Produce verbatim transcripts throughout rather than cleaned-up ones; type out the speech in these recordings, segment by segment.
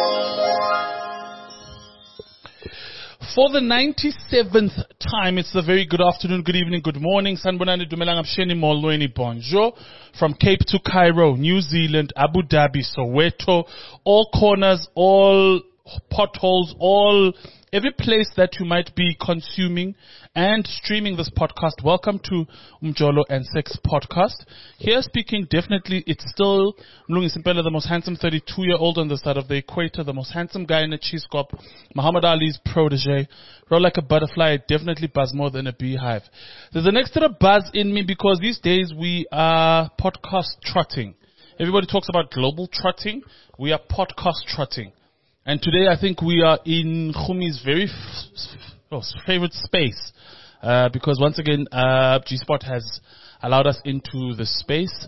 For the ninety-seventh time, it's a very good afternoon, good evening, good morning. Sanbonani Dumelang Absheni Molweni Bonjour. From Cape to Cairo, New Zealand, Abu Dhabi, Soweto, all corners, all potholes, all every place that you might be consuming and streaming this podcast. Welcome to Umjolo and Sex podcast. Here speaking, definitely, it's still Mlungi Simpela, the most handsome thirty-two-year-old on the side of the equator, the most handsome guy in a cheese cop, Muhammad Ali's protege. Roll like a butterfly, definitely buzz more than a beehive. There's an extra buzz in me because these days we are podcast trotting. Everybody talks about global trotting. We are podcast trotting. And today I think we are in Khumi's very f- f- favorite space. Uh, because once again, uh, G-Spot has allowed us into the space.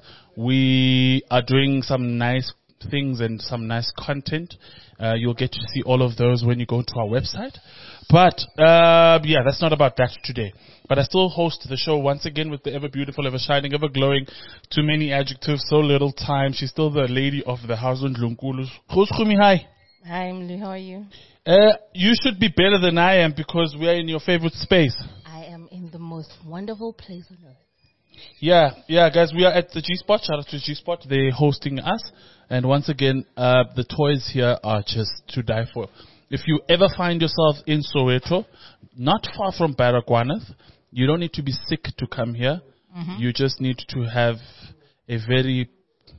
We are doing some nice things and some nice content. Uh, you'll get to see all of those when you go to our website. But, uh, yeah, that's not about that today. But I still host the show once again with the ever beautiful, ever shining, ever glowing. Too many adjectives, so little time. She's still the lady of the house. Ndlunkulu. Who's Khumi? Hi. Hi, Emily. How are you? Uh, you should be better than I am because we are in your favorite space. I am in the most wonderful place on earth. Yeah, yeah, guys, we are at the G-Spot. Shout out to G-Spot. They're hosting us. And once again, uh, the toys here are just to die for. If you ever find yourself in Soweto, not far from Baragwanath, you don't need to be sick to come here. Mm-hmm. You just need to have a very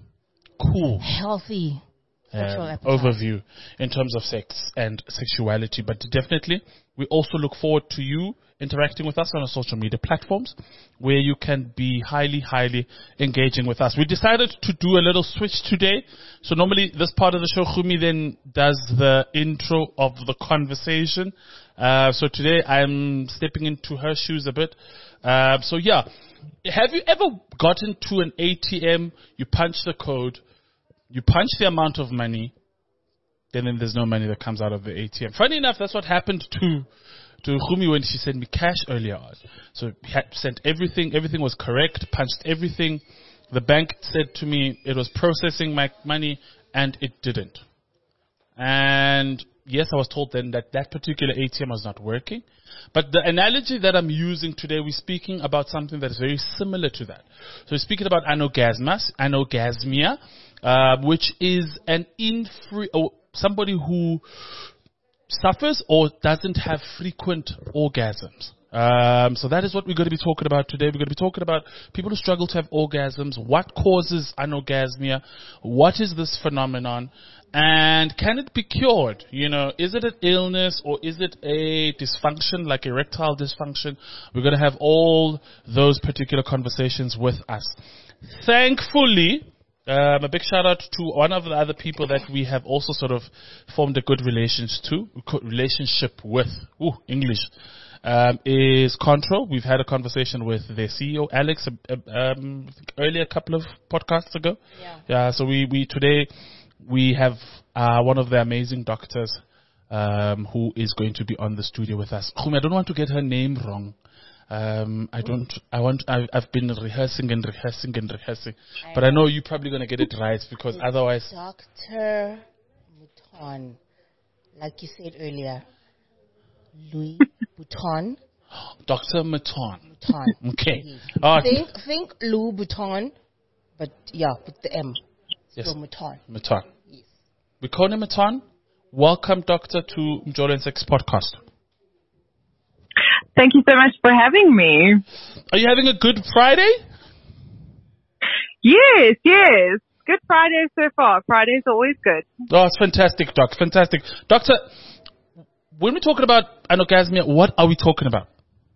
cool, healthy Um, overview in terms of sex and sexuality. But definitely, we also look forward to you interacting with us on our social media platforms where you can be highly, highly engaging with us. We decided to do a little switch today. So normally this part of the show, Khumi then does the intro of the conversation. Uh, so today I'm stepping into her shoes a bit. Uh, so yeah, have you ever gotten to an A T M, you punch the code, you punch the amount of money, and then there's no money that comes out of the A T M. Funny enough, that's what happened to to Khumi when she sent me cash earlier on. So had sent everything, everything was correct, punched everything. The bank said to me it was processing my money, and it didn't. And yes, I was told then that that particular A T M was not working. But the analogy that I'm using today, we're speaking about something that is very similar to that. So we're speaking about anorgasmas, anorgasmia, uh, which is an infre- or somebody who suffers or doesn't have frequent orgasms. Um, so that is what we're going to be talking about today. We're going to be talking about people who struggle to have orgasms, what causes anorgasmia, what is this phenomenon, and can it be cured? You know, is it an illness or is it a dysfunction like erectile dysfunction? We're going to have all those particular conversations with us. Thankfully, Um, a big shout out to one of the other people that we have also sort of formed a good relations to, relationship with, ooh, English, um, is Control. We've had a conversation with their C E O, Alex, uh, um, I think earlier, a couple of podcasts ago. Yeah. Yeah, so we, we today, we have uh, one of the amazing doctors um, who is going to be on the studio with us. Khumi, I don't want to get her name wrong. Um, I don't, I want, I've, I've been rehearsing and rehearsing and rehearsing, I but know. I know you're probably going to get it right because it's otherwise. Doctor Mouton, like you said earlier, Louis Vuitton. Doctor Mouton. Mouton. Okay. Yes. Uh, think, think Louis Vuitton, but yeah, with the M. Yes. So Mouton. Mouton. Yes. We call him Mouton. Welcome, Doctor, to Umjolo and Sex podcast. Thank you so much for having me. Are you having a good Friday? Yes, yes. Good Friday so far. Friday's always good. Oh, it's fantastic, Doc. Fantastic. Doctor, when we're talking about anorgasmia, what are we talking about?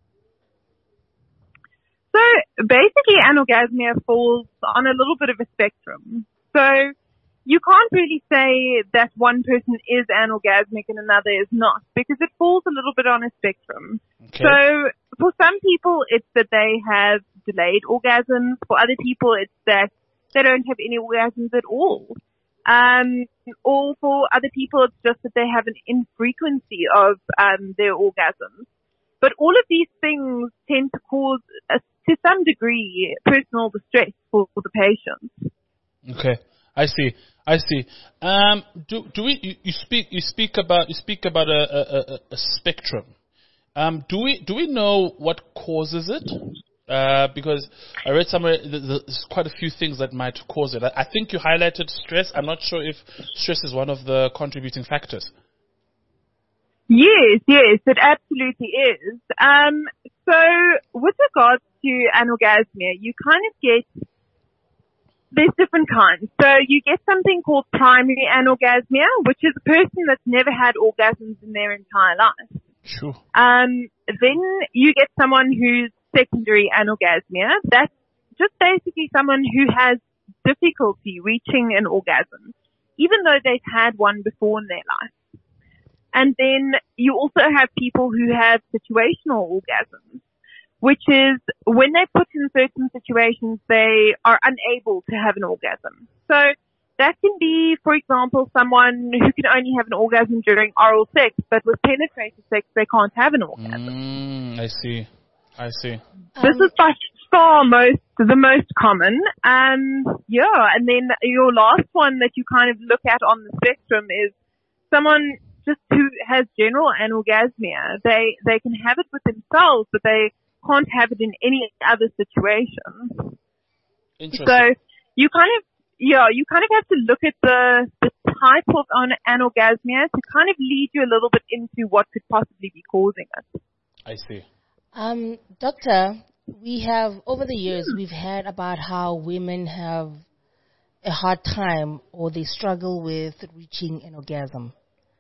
So basically anorgasmia falls on a little bit of a spectrum. So you can't really say that one person is anorgasmic and another is not because it falls a little bit on a spectrum. Okay. So for some people, it's that they have delayed orgasms. For other people, it's that they don't have any orgasms at all. Um, or for other people, it's just that they have an infrequency of um, their orgasms. But all of these things tend to cause, a, to some degree, personal distress for, for the patient. Okay. I see. I see. Um, do do we? You, you speak. You speak about. You speak about a, a, a, a spectrum. Um, do we? Do we know what causes it? Uh, because I read somewhere th- th- there's quite a few things that might cause it. I, I think you highlighted stress. I'm not sure if stress is one of the contributing factors. Yes, yes, it absolutely is. Um, so with regards to anorgasmia, you kind of get, there's different kinds. So you get something called primary anorgasmia, which is a person that's never had orgasms in their entire life. Sure. Um, then you get someone who's secondary anorgasmia. That's just basically someone who has difficulty reaching an orgasm, even though they've had one before in their life. And then you also have people who have situational orgasms, which is when they're put in certain situations, they are unable to have an orgasm. So that can be, for example, someone who can only have an orgasm during oral sex, but with penetrative sex, they can't have an orgasm. Mm, I see. I see. This Um, is by far most, the most common. Um, yeah, and then your last one that you kind of look at on the spectrum is someone just who has general anorgasmia. They, they can have it with themselves, but they can't have it in any other situation. Interesting. So you kind of, yeah, you kind of have to look at the, the type of an- anorgasmia to kind of lead you a little bit into what could possibly be causing it. I see. Um, Doctor, we have, over the years, we've heard about how women have a hard time or they struggle with reaching an orgasm.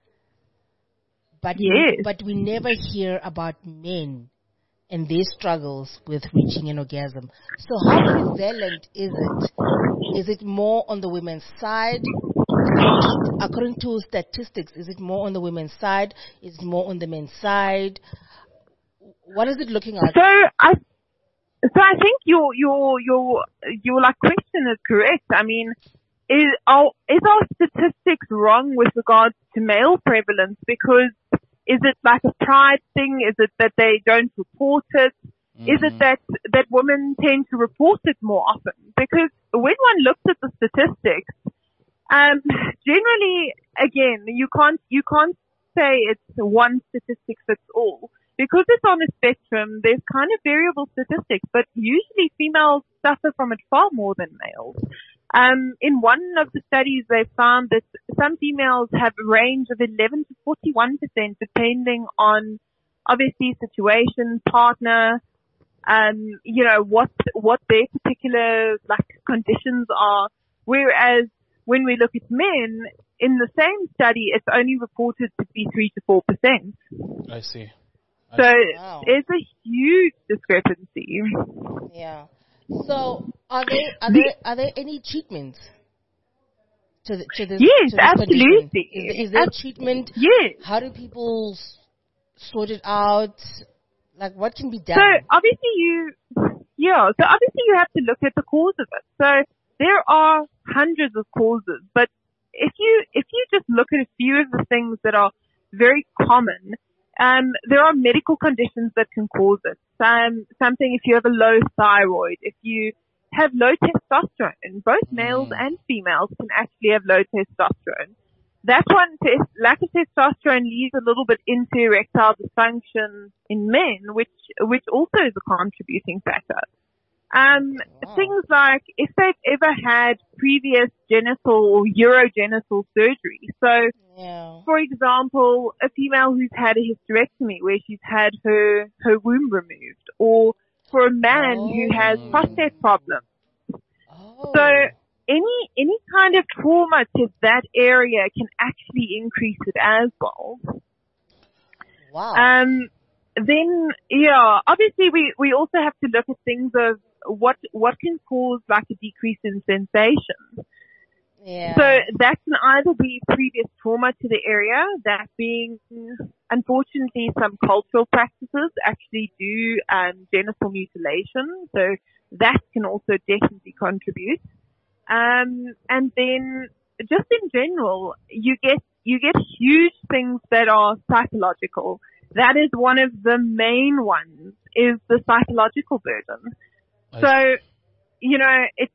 But, Yes. but we never hear about men and their struggles with reaching an orgasm. So how prevalent is it? Is it more on the women's side? According to statistics, is it more on the women's side? Is it more on the men's side? What is it looking at? So I, so I think your your your your like question is correct. I mean, is our is our statistics wrong with regards to male prevalence? Because is it like a pride thing? Is it that they don't report it? Mm. Is it that that women tend to report it more often? Because when one looks at the statistics, um, generally, again, you can't you can't say it's one statistic fits all. Because it's on a spectrum, there's kind of variable statistics, but usually females suffer from it far more than males. Um, in one of the studies, they found that some females have a range of eleven to forty-one percent depending on, obviously, situation, partner, um, you know, what, what their particular, like, conditions are. Whereas when we look at men, in the same study, it's only reported to be three to four percent. I see. So Wow. it's a huge discrepancy. Yeah. So are there are there are there any treatments to the, to this? Yes, to this absolutely. condition? Is, there- is there Ab- treatment? Yes. How do people s- sort it out? Like what can be done? So obviously you, yeah, so obviously you have to look at the cause of it. So there are hundreds of causes, but if you, if you just look at a few of the things that are very common, Um, there are medical conditions that can cause it. Um, something if you have a low thyroid, if you have low testosterone, both males Mm. and females can actually have low testosterone. That one, tes- lack of testosterone leads a little bit into erectile dysfunction in men, which, which also is a contributing factor. Um, Wow. things like if they've ever had previous genital or urogenital surgery. So, Yeah. for example, a female who's had a hysterectomy where she's had her, her womb removed, or for a man who has Oh. prostate problems. Oh. So any, any kind of trauma to that area can actually increase it as well. Wow. Um, then, yeah, obviously we, we also have to look at things of what, what can cause like a decrease in sensation. yeah. So that can either be previous trauma to the area, that being, unfortunately, some cultural practices actually do um, genital mutilation. So that can also definitely contribute. Um, and then just in general, you get you get huge things that are psychological. That is one of the main ones, is the psychological burden. I So, you know, it's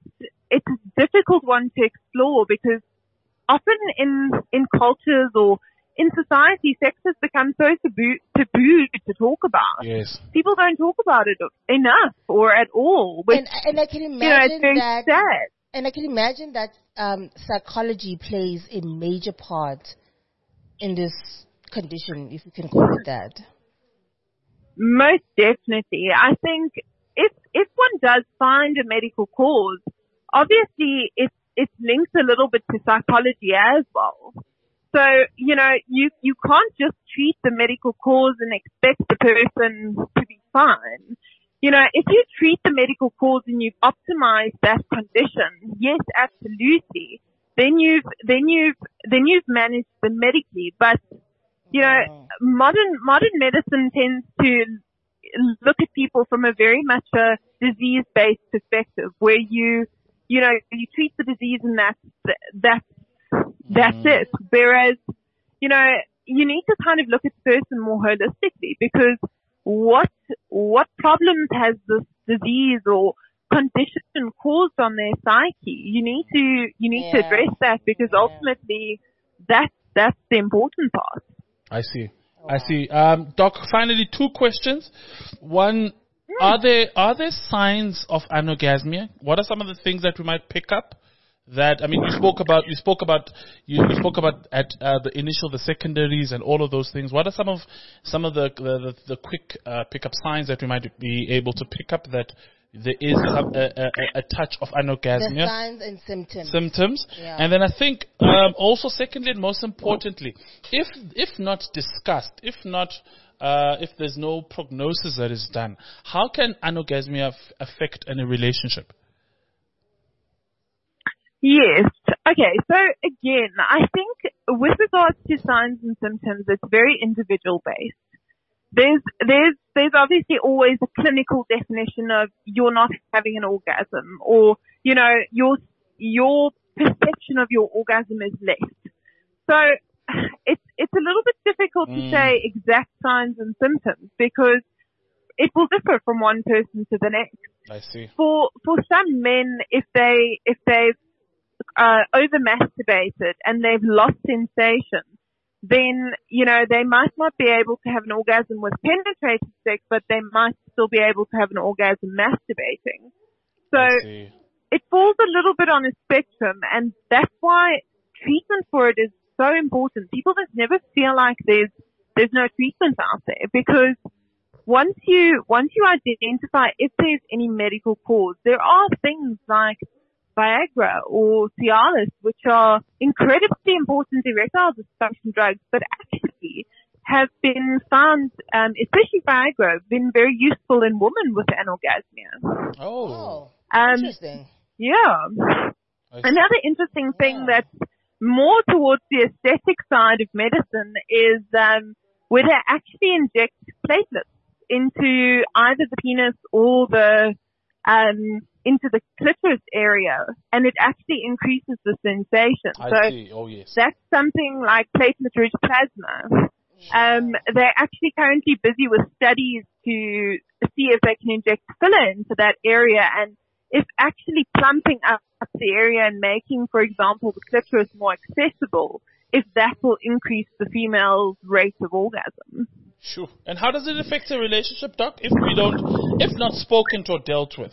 it's a difficult one to explore because often in, in cultures or in society, sex has become so taboo, taboo to talk about. Yes. People don't talk about it enough or at all. Which, and, and I can imagine you know, it's very that, sad. And I can imagine that um, psychology plays a major part in this condition, if you can call it that. Most definitely. I think if if one does find a medical cause, obviously it's it's linked a little bit to psychology as well. So, you know, you, you can't just treat the medical cause and expect the person to be fine. You know, if you treat the medical cause and you've optimized that condition, yes, absolutely. Then you've, then you've, then you've managed them medically. But, you know, modern, modern medicine tends to look at people from a very much a disease-based perspective where you, you know, you treat the disease and that's, that's, That's mm. it. Whereas, you know, you need to kind of look at the person more holistically because what, what problems has this disease or condition caused on their psyche? You need to, you need yeah. to address that because yeah. ultimately that's, that's the important part. I see. Oh, I see. Um, Doc, finally two questions. One, mm. are there, are there signs of anorgasmia? What are some of the things that we might pick up? That I mean, you spoke about you spoke about you, you spoke about at uh, the initial, the secondaries, and all of those things. What are some of some of the the, the, the quick uh, pickup signs that we might be able to pick up that there is some, a, a, a touch of anorgasmia? The signs and symptoms. Symptoms, yeah. And then I think um, also secondly and most importantly, if if not discussed, if not uh, if there's no prognosis that is done, how can anorgasmia f- affect any relationship? Yes. Okay. So again, I think with regards to signs and symptoms, it's very individual based. There's, there's, there's obviously always a clinical definition of you're not having an orgasm or, you know, your, your perception of your orgasm is less. So it's, it's a little bit difficult mm. to say exact signs and symptoms because it will differ from one person to the next. I see. For, for some men, if they, if they've Uh, over masturbated and they've lost sensation, then, you know, they might not be able to have an orgasm with penetrative sex, but they might still be able to have an orgasm masturbating. So it falls a little bit on a spectrum, and that's why treatment for it is so important. People just never feel like there's, there's no treatment out there because once you, once you identify if there's any medical cause, there are things like Viagra or Cialis, which are incredibly important erectile dysfunction drugs, but actually have been found, um, especially Viagra, been very useful in women with anorgasmia. Oh, um, interesting. Yeah. Another interesting thing yeah. that's more towards the aesthetic side of medicine is um, where they actually inject platelets into either the penis or the um, into the clitoris area, and it actually increases the sensation. I so see. Oh, yes. That's something like platelet-rich plasma. Um, they're actually currently busy with studies to see if they can inject filler into that area, and if actually plumping up the area and making, for example, the clitoris more accessible, if that will increase the female's rate of orgasm. Sure. And how does it affect a relationship, Doc, if we don't, if not spoken to or dealt with?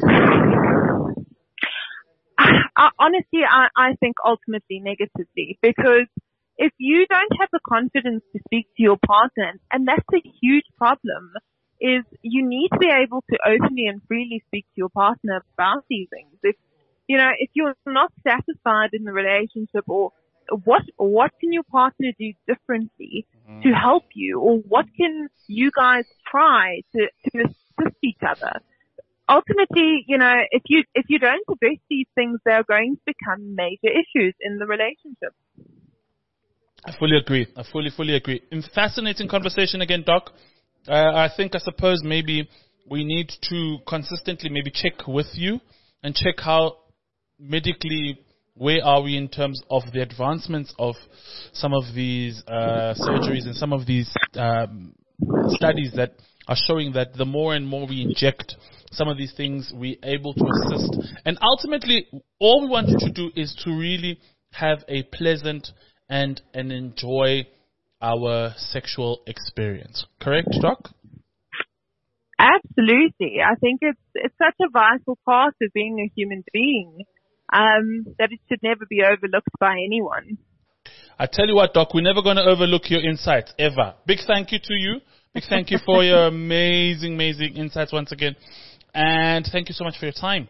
Uh, honestly, I, I think ultimately negatively, because if you don't have the confidence to speak to your partner, and that's a huge problem, is you need to be able to openly and freely speak to your partner about these things. If, you know, if you're not satisfied in the relationship, or what, what can your partner do differently mm. to help you, or what can you guys try to, to assist each other? Ultimately, you know, if you, if you don't address these things, they're going to become major issues in the relationship. I fully agree. I fully, fully agree. Fascinating conversation again, Doc. Uh, I think, I suppose maybe we need to consistently maybe check with you and check how medically, where are we in terms of the advancements of some of these uh, surgeries and some of these um, studies that are showing that the more and more we inject some of these things, we're able to assist. And ultimately, all we want you to do is to really have a pleasant and, and enjoy our sexual experience. Correct, Doc? Absolutely. I think it's it's such a vital part of being a human being um, that it should never be overlooked by anyone. I tell you what, Doc, we're never going to overlook your insights, ever. Big thank you to you. Big thank you for your amazing, amazing insights once again. And thank you so much for your time.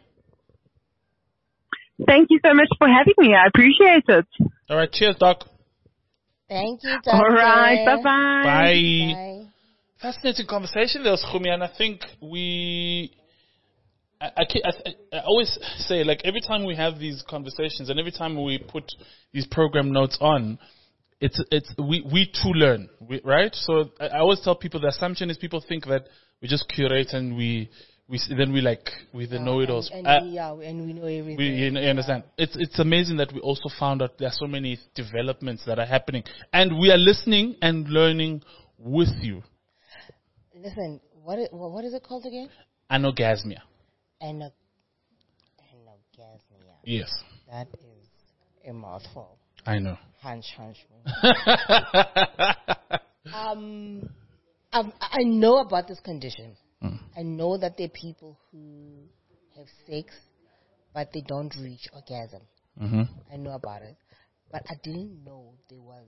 Thank you so much for having me. I appreciate it. All right. Cheers, Doc. Thank you, Doctor. All right. Bye-bye. Bye. Bye. Fascinating conversation there, Schumi, and I think we... I, I, I, I always say, like, every time we have these conversations and every time we put these program notes on, it's it's we, we too learn, we, right? So I, I always tell people the assumption is people think that we just curate and we... We then we like we the know it alls. And, Uh, and we, yeah, and we know everything. we, you, know, you understand? It's it's amazing that we also found out there are so many developments that are happening, and we are listening and learning with you. Listen, what is, what is it called again? Anorgasmia. Ano- anorgasmia. Yes, That is a mouthful. I know. Hunch, hunch. um, I, I know about this condition. Mm. I know that there are people who have sex, but they don't reach orgasm. Mm-hmm. I know about it. But I didn't know there was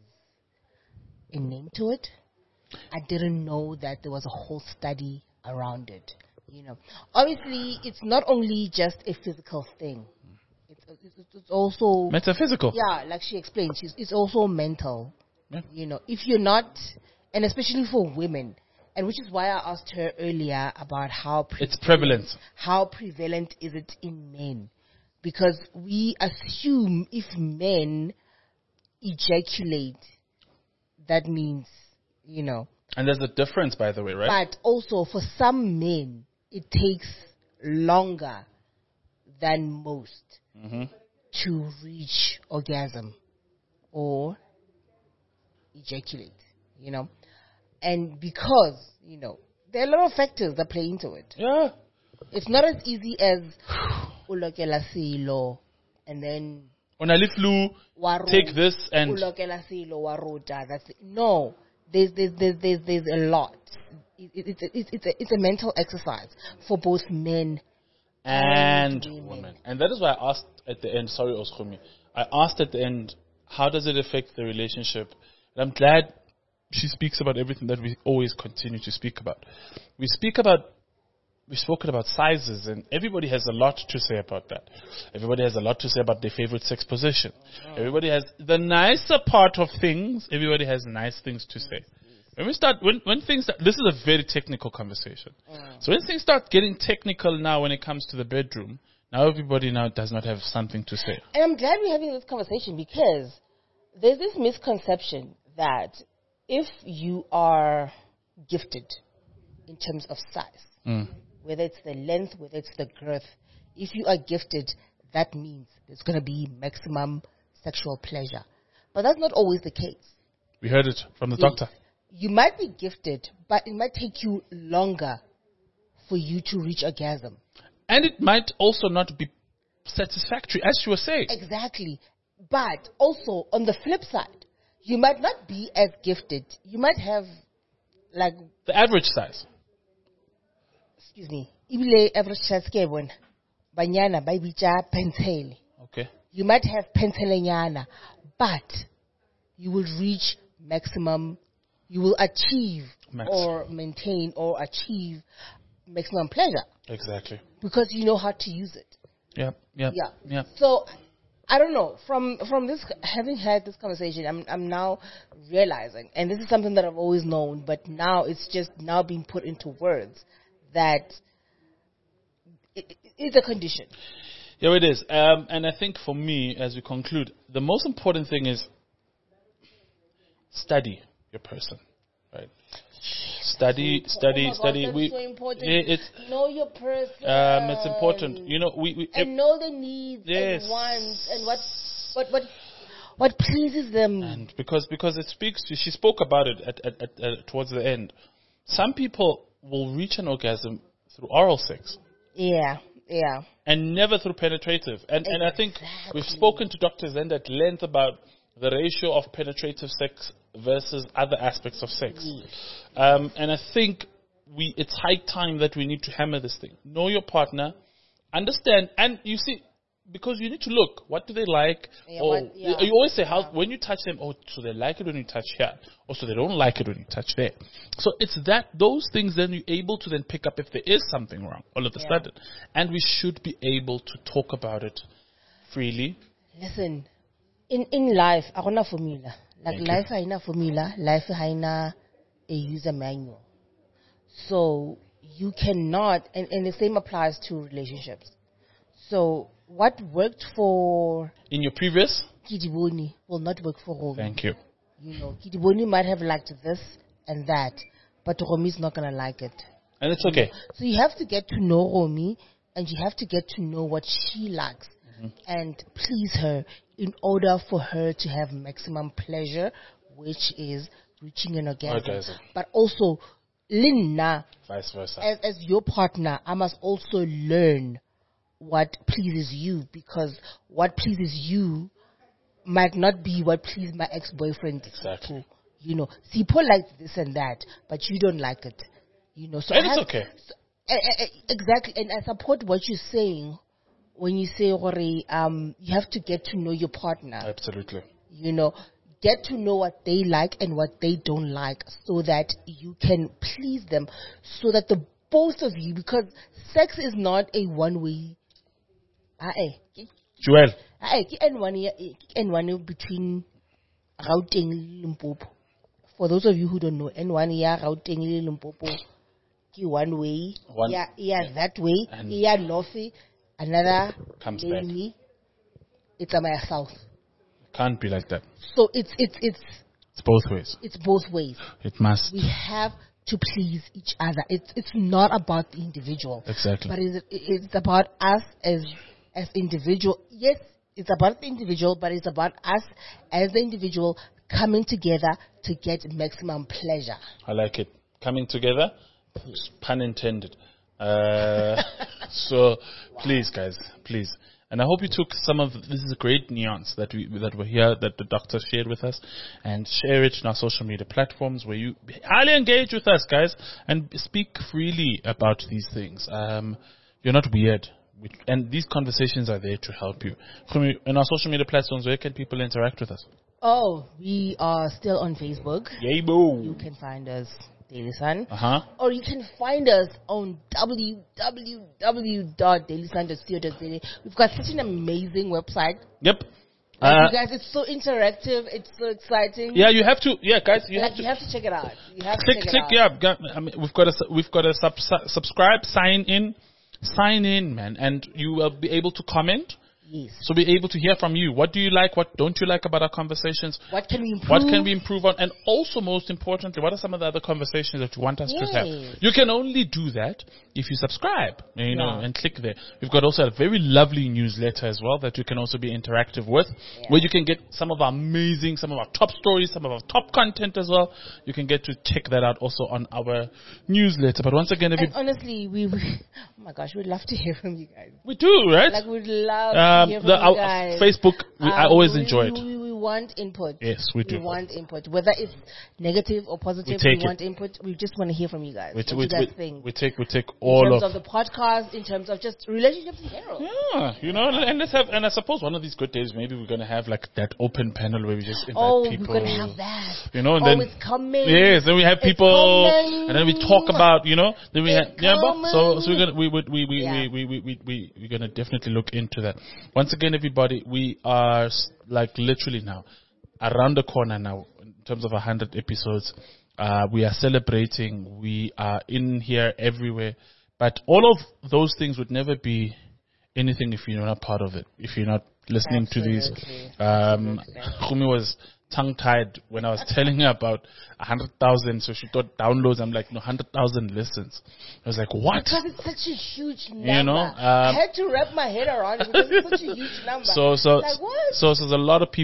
a name to it. I didn't know that there was a whole study around it. You know, obviously, it's not only just a physical thing. It's, it's, it's also... Metaphysical. Yeah, like she explained, she's, it's also mental. Yeah. You know, if you're not... And especially for women... And which is why I asked her earlier about how prevalent, It's prevalent. How prevalent is it in men? Because we assume if men ejaculate, that means, you know. And there's a difference, by the way, right? But also for some men, it takes longer than most Mm-hmm. to reach orgasm or ejaculate, you know. And because, you know, there are a lot of factors that play into it. Yeah. It's not as easy as ulokela silo and then Onali flu, waru- take this and... ulokela silo waruta. That's it. No, there's there's there's there's, there's a lot. It, it, it's it's it's a, it's a mental exercise for both men and and women. women. And that is why I asked at the end, sorry, Oskumi, I asked at the end, how does it affect the relationship? And I'm glad she speaks about everything that we always continue to speak about. We speak about, we've spoken about sizes, and everybody has a lot to say about that. Everybody has a lot to say about their favorite sex position. Oh. Everybody has the nicer part of things. Everybody has nice things to say. When we start, when, when things start, this is a very technical conversation. Mm. So when things start getting technical now when it comes to the bedroom, now everybody now does not have something to say. And I'm glad we're having this conversation because there's this misconception that if you are gifted in terms of size, mm. whether it's the length, whether it's the girth, if you are gifted, that means there's going to be maximum sexual pleasure. But that's not always the case. We heard it from the Yes. doctor. You might be gifted, but it might take you longer for you to reach orgasm. And it might also not be satisfactory, as you were saying. Exactly. But also, on the flip side, you might not be as gifted. You might have, like... The average size. Excuse me. Ibile average size ke bona. Banyana ba bitsa pencil. Okay. You might have pencilanyana, but you will reach maximum... You will achieve Max. or maintain or achieve maximum pleasure. Exactly. Because you know how to use it. Yeah, yeah, Yeah. yeah. So, I don't know. From from this, having had this conversation, I'm I'm now realizing, and this is something that I've always known, but now it's just now being put into words that it, it, it's a condition. Yeah, it is. Um, and I think for me, as we conclude, the most important thing is study your person, right? Study, So, study, oh my God, study. that's we, so important. it- it's Know your person. um, it's important. You know, we, we and know the needs Yes. and wants and what what what what pleases them. and because because it speaks to, she spoke about it at, at, at, at towards the end. Some people will reach an orgasm through oral sex. Yeah, yeah. And never through penetrative. And and I think we've spoken to Doctor Zend at length about the ratio of penetrative sex versus other aspects of sex. Yes. Um, and I think we it's high time that we need to hammer this thing. Know your partner, understand, and you see, because you need to look, what do they like? Yeah, or what- yeah. you always say, how when you touch them, oh, so they like it when you touch here, or so they don't like it when you touch there. So it's that, those things then you're able to then pick up if there is something wrong all of a Yeah. sudden. And we should be able to talk about it freely. Listen, in in life, I don't formula. Like Thank life, I a formula. Life, I a user manual. So you cannot, and, and the same applies to relationships. So what worked for In your previous, Kidiboni will not work for Romy. thank you. You know, Kidiboni might have liked this and that, but Romi's not gonna like it. And it's okay. So you have to get to know Romy, and you have to get to know what she likes, Mm-hmm. and please her in order for her to have maximum pleasure, which is reaching an orgasm. Orgasm. But also, Linna, Vice versa. as, as your partner, I must also learn what pleases you, because what pleases you might not be what pleased my ex-boyfriend. Exactly. Sipho. You know, Sipho likes this and that, but you don't like it. You know, so And I it's have- okay. so, eh, eh, eh, exactly, and I support what you're saying when you say, Hore, um, you have to get to know your partner. Absolutely. You know, get to know what they like and what they don't like, so that you can please them, so that the both of you, because sex is not a one-way. Ah, eh, Joel. ah, eh, ke N one ya- eh, ke N one between Gauteng le Limpopo. For those of you who don't know, N one ya Gauteng le Limpopo, ke one way. One- yeah, yeah, that way. And- Yeah, north. Another Comes back. lane, it's a my south. Can't be like that. So it's it's it's It's both ways. it's both ways. It must. We have to please each other. It's it's not about the individual, Exactly. but it's, it's about us as as individual. Yes, it's about the individual, but it's about us as the individual coming together to get maximum pleasure. I like it. Coming together, pun intended. Uh, so please, guys, please. And I hope you took some of this is a great nuance that we that were here that the doctor shared with us, and share it in our social media platforms where you highly engage with us, guys, and speak freely about these things. Um, you're not weird, we, and these conversations are there to help you. Khumi, in our social media platforms, where can people interact with us? Oh, we are still on Facebook. Yay, boo! You can find us, Daily Sun. Uh huh. Or you can find us on w w w dot daily sun dot co dot z a. We've got such an amazing website. Yep. Like, Uh, you guys, it's so interactive. It's so exciting. yeah, you have to. Yeah, guys, you like, have to. you have to check it out. You have click, to check click, it out. yeah. got- I mean, we've got a, su- we've got a sub, su- subscribe, sign in, sign in, man, and you will be able to comment. Yes. So be able to hear from you. What do you like? What don't you like about our conversations? What can we improve? What can we improve on? And also, most importantly, what are some of the other conversations that you want us to have? Yes. You can only do that if you subscribe, you know, Yeah. and click there. We've got also a very lovely newsletter as well that you can also be interactive with, Yeah. where you can get some of our amazing, some of our top stories, some of our top content as well. You can get to check that out also on our newsletter. But once again, if And you, honestly, we, we, oh my gosh, we'd love to hear from you guys. we do, right? Like, we'd love Um, to hear from the, you our, guys. Facebook, we, I Um, always we, enjoy it. We, we want input. Yes, we do. We want input. Whether it's negative or positive, take we it. want input. We just want to hear from you guys. We, What we, you guys we, think? we take we take in all terms of of the podcast, in terms of just relationships in general. yeah, you know, and let's have and I suppose one of these good days maybe we're gonna have like that open panel where we just invite Oh, people. we're gonna have that. You know, and oh, then it's coming. yes, then we have It's people, coming. and then we talk about you know, then we It's have yeah, but so so coming. we're gonna we would we we, Yeah. we, we, we, we we're gonna definitely look into that. Once again, everybody, we are s- like literally now around the corner now in terms of a hundred episodes. Uh, we are celebrating. We are in here everywhere, but all of those things would never be anything if you're not part of it. If you're not listening to these. Absolutely. Um, Khumi was tongue-tied when I was telling her about one hundred thousand, so she thought downloads. I'm like, no, one hundred thousand listens. I was like, what? Because it's such a huge number. You know, I um, had to wrap my head around it because it's such a huge number. So, so, Like, what? so, so there's a lot of people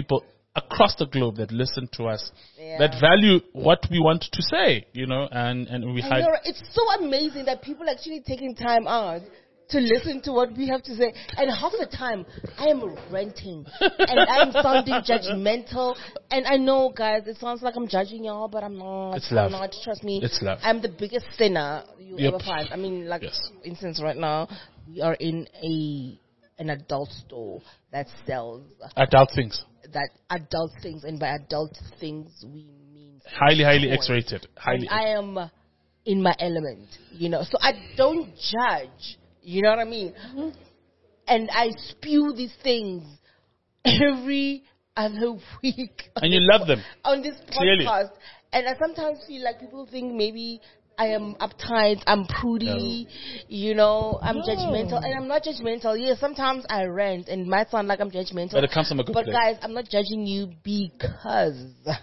across the globe that listen to us, Yeah. that value what we want to say, you know, and, and we I had. know, right? It's so amazing that people actually taking time out to listen to what we have to say. And half the time, I am ranting and I'm sounding judgmental. And I know, guys, it sounds like I'm judging y'all, but I'm not. It's love. I'm not. Trust me. It's love. I'm the biggest sinner you Yep. ever find. I mean, like, Yes. for instance, right now, we are in a an adult store that sells Adult things. that adult things. And by adult things, we mean Highly, highly toys. X-rated. Highly. And I am in my element, you know. So I don't judge, you know what I mean? Mm-hmm. And I spew these things every other week. And you love them. On this Clearly. podcast. And I sometimes feel like people think maybe I am uptight, I'm prudy, you know, I'm No. judgmental. And I'm not judgmental. Yeah, sometimes I rant and it might sound like I'm judgmental. But it comes from a good But place. guys, I'm not judging you because...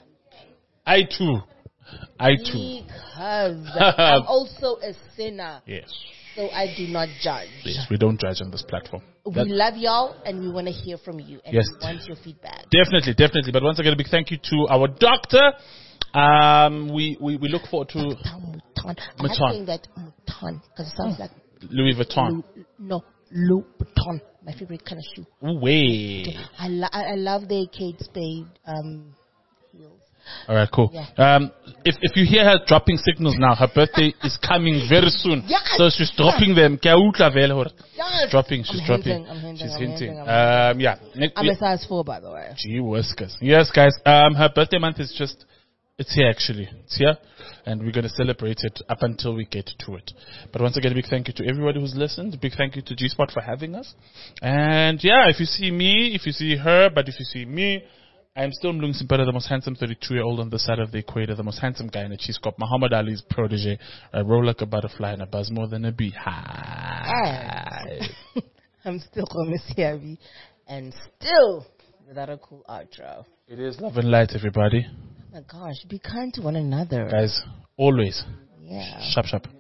I too. I too. Because I'm also a sinner, Yes. so I do not judge. Yes, we don't judge on this platform. We That- love y'all and we want to hear from you and Yes. we want your feedback. Definitely, definitely. But once again, a big thank you to our doctor. Um, we, we, we look forward to Mouton. I like Mouton. saying that Mouton because it sounds like Louis Vuitton. Lou, no Louboutin, my favorite kind of shoe. Ooh, way. I, lo- I I love the Kate Spade um, heels. All right, cool. Yeah. Um, if if you hear her dropping signals now, her birthday is coming very soon. Yes. So she's dropping them. Ke a utlwa vele hore. Yes. Dropping, she's I'm dropping. hinting, I'm hinting, she's I'm hinting. hinting, I'm Um, yeah. Ne- I'm a size four, by the way. Gee whiskers. Yes, guys. Um, her birthday month is just, it's here actually. It's here. And we're going to celebrate it up until we get to it. But once again, a big thank you to everybody who's listened. A big thank you to G-Spot for having us. And yeah, if you see me, if you see her, but if you see me, I'm still Mlung Simpera, the most handsome thirty-two-year-old on the side of the equator, the most handsome guy in a cheese cup, Muhammad Ali's protege. I roll like a butterfly and I buzz more than a bee. Hi. I'm still Miss Yavi and still without a cool outro. It is love and light, everybody. Oh my gosh, be kind to one another. Guys, always. Yeah. Sharp, sharp.